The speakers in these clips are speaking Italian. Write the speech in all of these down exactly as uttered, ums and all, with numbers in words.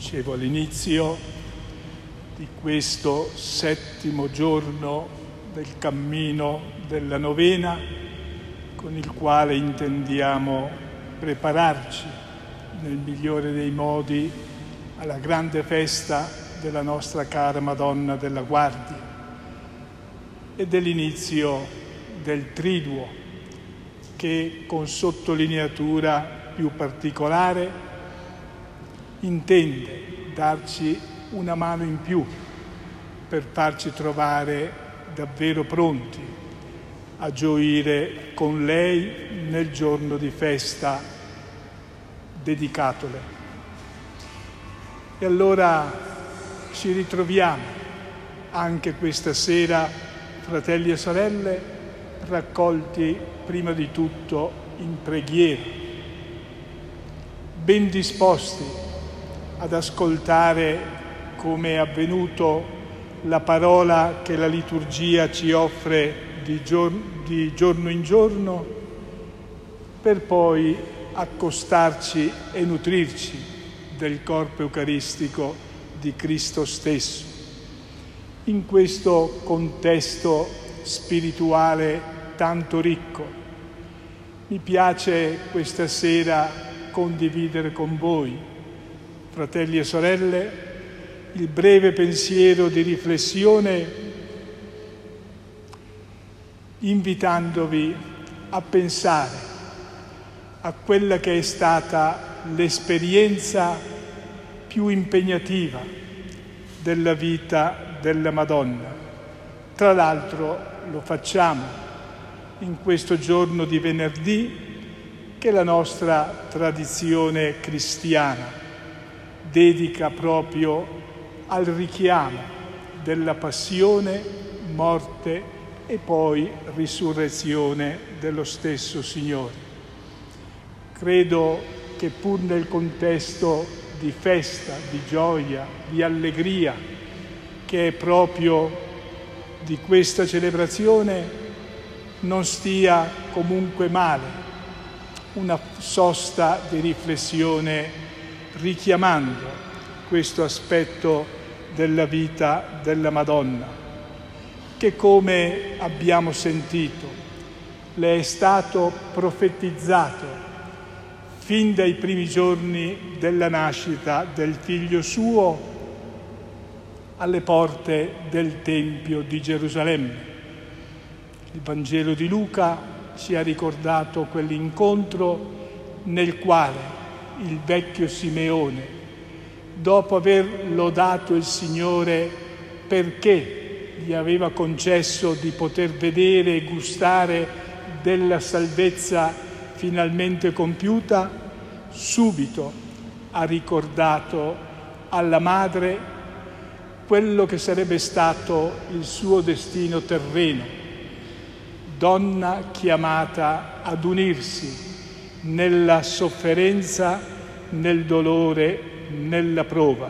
Dicevo all'inizio di questo settimo giorno del cammino della novena, con il quale intendiamo prepararci nel migliore dei modi alla grande festa della nostra cara Madonna della Guardia e dell'inizio del Triduo, che con sottolineatura più particolare intende darci una mano in più per farci trovare davvero pronti a gioire con lei nel giorno di festa dedicatole. E allora ci ritroviamo anche questa sera, fratelli e sorelle, raccolti prima di tutto in preghiera, ben disposti ad ascoltare, come è avvenuto, la parola che la liturgia ci offre di, gior- di giorno in giorno, per poi accostarci e nutrirci del corpo eucaristico di Cristo stesso. In questo contesto spirituale tanto ricco, mi piace questa sera condividere con voi, fratelli e sorelle, il breve pensiero di riflessione, invitandovi a pensare a quella che è stata l'esperienza più impegnativa della vita della Madonna. Tra l'altro lo facciamo in questo giorno di venerdì che la nostra tradizione cristiana dedica proprio al richiamo della passione, morte e poi risurrezione dello stesso Signore. Credo che pur nel contesto di festa, di gioia, di allegria, che è proprio di questa celebrazione, non stia comunque male una sosta di riflessione richiamando questo aspetto della vita della Madonna, che, come abbiamo sentito, le è stato profetizzato fin dai primi giorni della nascita del Figlio suo alle porte del Tempio di Gerusalemme. Il Vangelo di Luca ci ha ricordato quell'incontro nel quale il vecchio Simeone, dopo aver lodato il Signore perché gli aveva concesso di poter vedere e gustare della salvezza finalmente compiuta, subito ha ricordato alla madre quello che sarebbe stato il suo destino terreno, donna chiamata ad unirsi nella sofferenza, nel dolore, nella prova.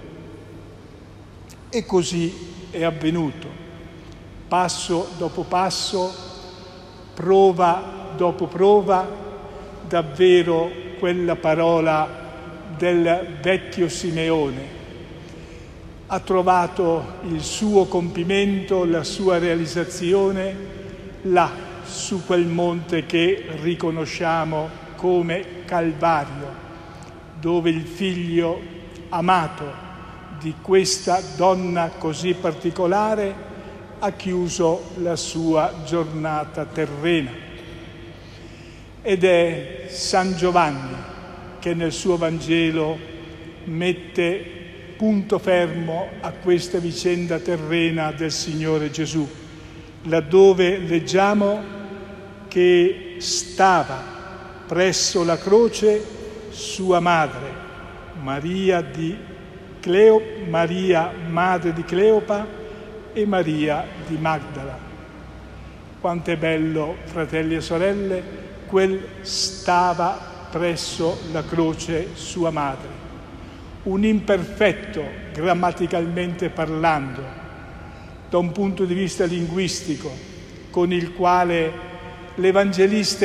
E così è avvenuto, passo dopo passo, prova dopo prova, davvero quella parola del vecchio Simeone ha trovato il suo compimento, la sua realizzazione là, su quel monte che riconosciamo come Calvario, dove il figlio amato di questa donna così particolare ha chiuso la sua giornata terrena. Ed è San Giovanni che nel suo Vangelo mette punto fermo a questa vicenda terrena del Signore Gesù, laddove leggiamo che stava presso la croce sua madre, Maria, di Cleo, Maria madre di Cleopa e Maria di Magdala. Quanto è bello, fratelli e sorelle, quel stava presso la croce sua madre. Un imperfetto, grammaticalmente parlando, da un punto di vista linguistico, con il quale l'Evangelista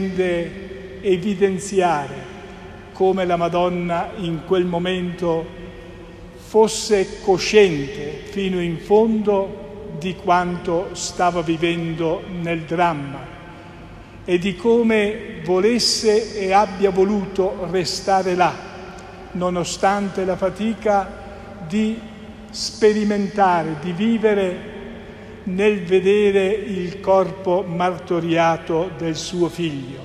intende evidenziare come la Madonna in quel momento fosse cosciente fino in fondo di quanto stava vivendo nel dramma e di come volesse e abbia voluto restare là, nonostante la fatica di sperimentare, di vivere nel vedere il corpo martoriato del suo figlio.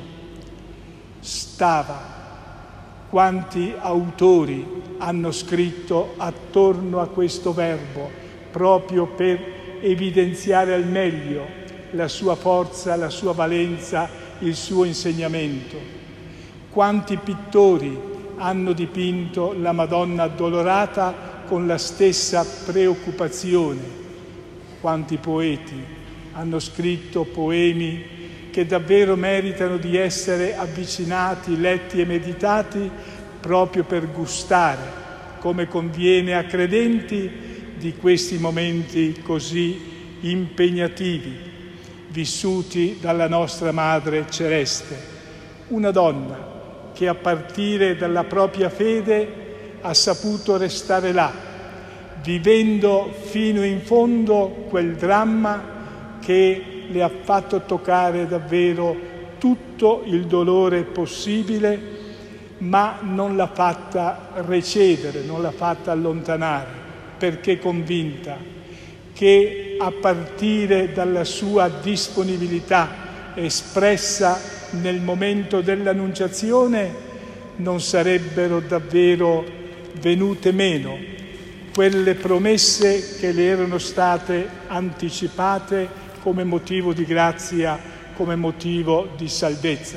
Stava. Quanti autori hanno scritto attorno a questo verbo, proprio per evidenziare al meglio la sua forza, la sua valenza, il suo insegnamento. Quanti pittori hanno dipinto la Madonna addolorata con la stessa preoccupazione. Quanti poeti hanno scritto poemi che davvero meritano di essere avvicinati, letti e meditati proprio per gustare, come conviene a credenti, di questi momenti così impegnativi, vissuti dalla nostra Madre Celeste. Una donna che a partire dalla propria fede ha saputo restare là, vivendo fino in fondo quel dramma che le ha fatto toccare davvero tutto il dolore possibile, ma non l'ha fatta recedere, non l'ha fatta allontanare, perché convinta che a partire dalla sua disponibilità espressa nel momento dell'Annunciazione non sarebbero davvero venute meno quelle promesse che le erano state anticipate come motivo di grazia, come motivo di salvezza.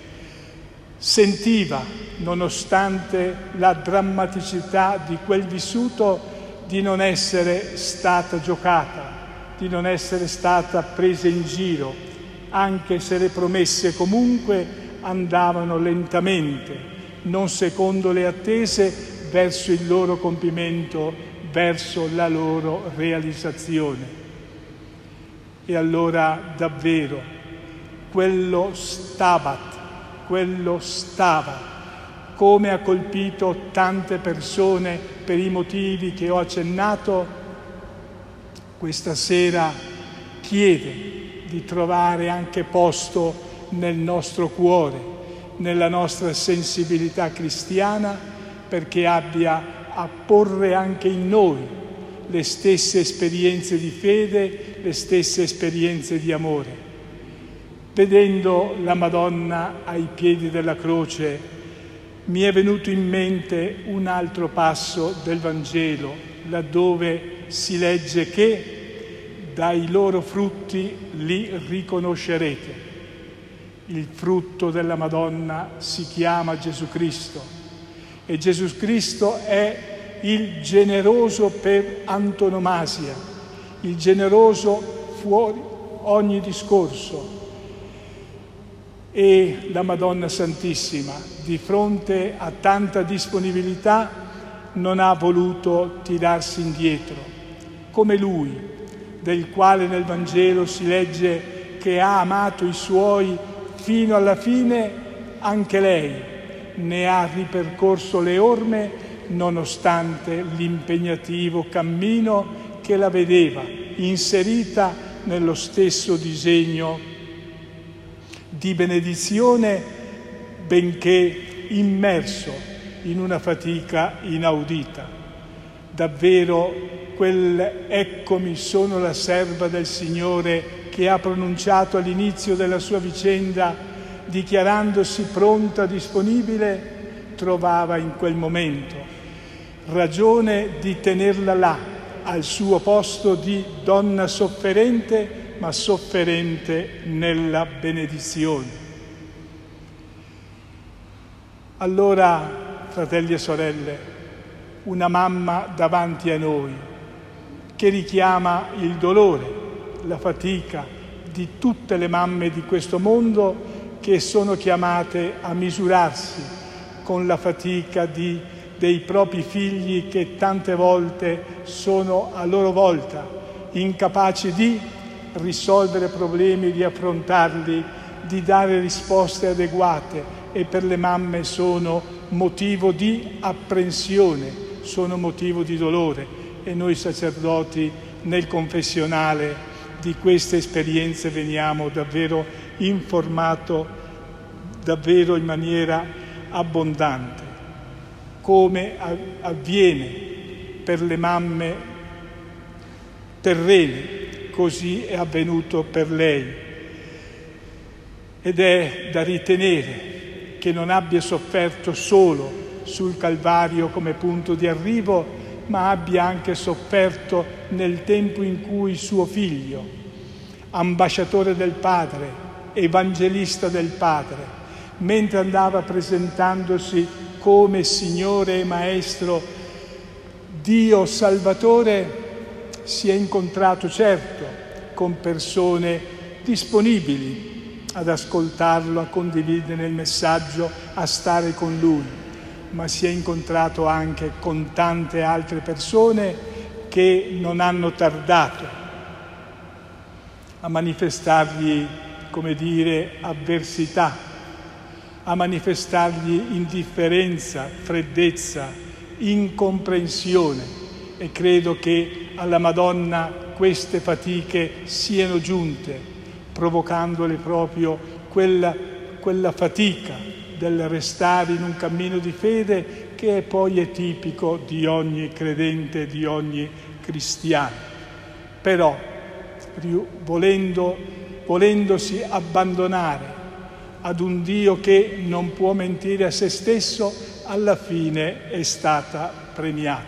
Sentiva, nonostante la drammaticità di quel vissuto, di non essere stata giocata, di non essere stata presa in giro, anche se le promesse comunque andavano lentamente, non secondo le attese, verso il loro compimento, verso la loro realizzazione. E allora davvero quello Stabat, quello stava, come ha colpito tante persone per i motivi che ho accennato, questa sera chiede di trovare anche posto nel nostro cuore, nella nostra sensibilità cristiana, perché abbia a porre anche in noi le stesse esperienze di fede, le stesse esperienze di amore. Vedendo la Madonna ai piedi della croce, mi è venuto in mente un altro passo del Vangelo, laddove si legge che dai loro frutti li riconoscerete. Il frutto della Madonna si chiama Gesù Cristo e Gesù Cristo è il generoso per antonomasia, il generoso fuori ogni discorso. E la Madonna Santissima, di fronte a tanta disponibilità, non ha voluto tirarsi indietro, come Lui, del quale nel Vangelo si legge che ha amato i Suoi fino alla fine, anche lei ne ha ripercorso le orme, nonostante l'impegnativo cammino che la vedeva inserita nello stesso disegno di benedizione, benché immerso in una fatica inaudita. Davvero quel "eccomi, sono la serva del Signore" che ha pronunciato all'inizio della sua vicenda, dichiarandosi pronta, disponibile, trovava in quel momento ragione di tenerla là, al suo posto di donna sofferente, ma sofferente nella benedizione. Allora, fratelli e sorelle, una mamma davanti a noi che richiama il dolore, la fatica di tutte le mamme di questo mondo che sono chiamate a misurarsi con la fatica di, dei propri figli che tante volte sono a loro volta incapaci di risolvere problemi, di affrontarli, di dare risposte adeguate, e per le mamme sono motivo di apprensione, sono motivo di dolore e noi sacerdoti nel confessionale di queste esperienze veniamo davvero informato davvero in maniera abbondante, come avviene per le mamme terrene, così è avvenuto per lei. Ed è da ritenere che non abbia sofferto solo sul Calvario come punto di arrivo, ma abbia anche sofferto nel tempo in cui suo figlio, ambasciatore del Padre, evangelista del Padre, mentre andava presentandosi come Signore e Maestro, Dio Salvatore, si è incontrato certo con persone disponibili ad ascoltarlo, a condividere il messaggio, a stare con Lui, ma si è incontrato anche con tante altre persone che non hanno tardato a manifestargli, come dire, avversità, a manifestargli indifferenza, freddezza, incomprensione. E credo che alla Madonna queste fatiche siano giunte, provocandole proprio quella, quella fatica del restare in un cammino di fede che poi è tipico di ogni credente, di ogni cristiano. Però, volendo, volendosi abbandonare ad un Dio che non può mentire a se stesso, alla fine è stata premiata.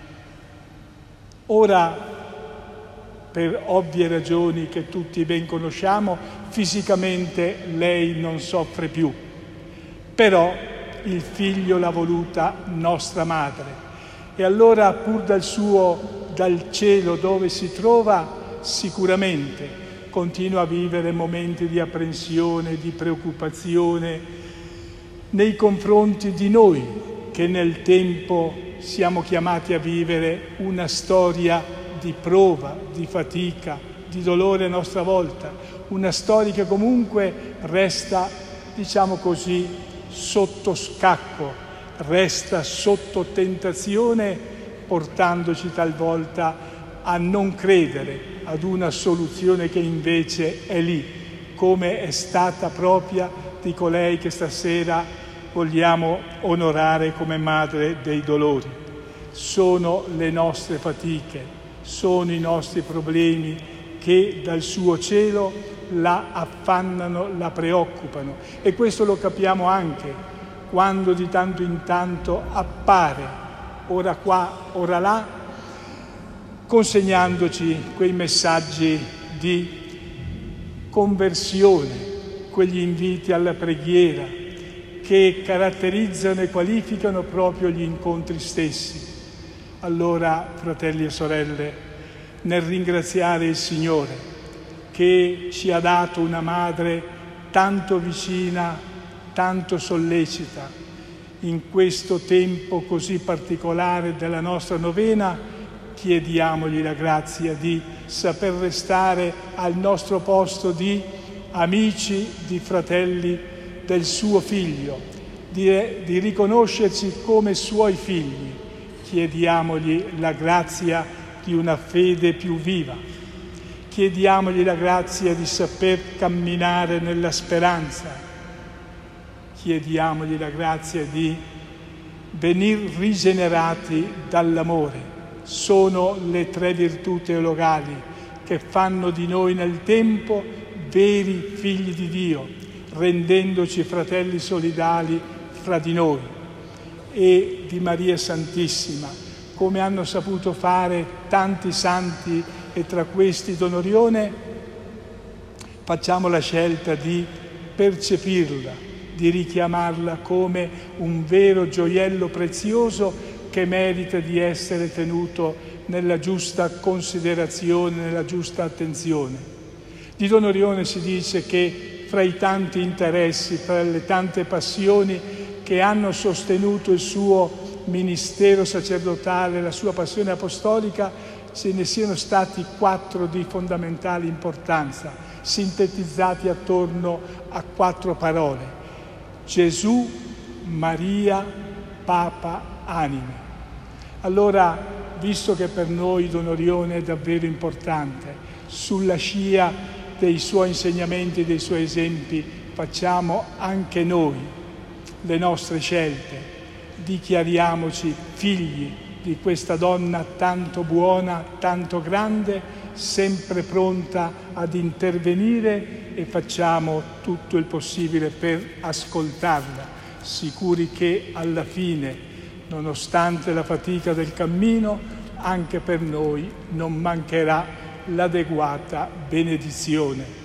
Ora, per ovvie ragioni che tutti ben conosciamo, fisicamente lei non soffre più, però il figlio l'ha voluta nostra madre. E allora, pur dal suo, dal cielo dove si trova, sicuramente continua a vivere momenti di apprensione, di preoccupazione nei confronti di noi, che nel tempo siamo chiamati a vivere una storia di prova, di fatica, di dolore a nostra volta, una storia che comunque resta, diciamo così, sotto scacco, resta sotto tentazione, portandoci talvolta a non credere ad una soluzione che invece è lì, come è stata propria di colei che stasera vogliamo onorare come madre dei dolori. Sono le nostre fatiche, sono i nostri problemi che dal suo cielo la affannano, la preoccupano. E questo lo capiamo anche quando di tanto in tanto appare, ora qua, ora là, consegnandoci quei messaggi di conversione, quegli inviti alla preghiera che caratterizzano e qualificano proprio gli incontri stessi. Allora, fratelli e sorelle, nel ringraziare il Signore che ci ha dato una madre tanto vicina, tanto sollecita, in questo tempo così particolare della nostra novena, chiediamogli la grazia di saper restare al nostro posto di amici, di fratelli del suo Figlio, di, di riconoscerci come suoi figli. Chiediamogli la grazia di una fede più viva. Chiediamogli la grazia di saper camminare nella speranza. Chiediamogli la grazia di venir rigenerati dall'amore. Sono le tre virtù teologali che fanno di noi nel tempo veri figli di Dio, rendendoci fratelli solidali fra di noi. E di Maria Santissima, come hanno saputo fare tanti santi, e tra questi Don Orione, facciamo la scelta di percepirla, di richiamarla come un vero gioiello prezioso che merita di essere tenuto nella giusta considerazione, nella giusta attenzione. Di Don Orione si dice che fra i tanti interessi, fra le tante passioni che hanno sostenuto il suo ministero sacerdotale, la sua passione apostolica, ce ne siano stati quattro di fondamentale importanza, sintetizzati attorno a quattro parole: Gesù, Maria, Papa, anime. Allora, visto che per noi Don Orione è davvero importante, sulla scia dei suoi insegnamenti, dei suoi esempi, facciamo anche noi le nostre scelte, dichiariamoci figli di questa donna tanto buona, tanto grande, sempre pronta ad intervenire, e facciamo tutto il possibile per ascoltarla, sicuri che alla fine, nonostante la fatica del cammino, anche per noi non mancherà l'adeguata benedizione.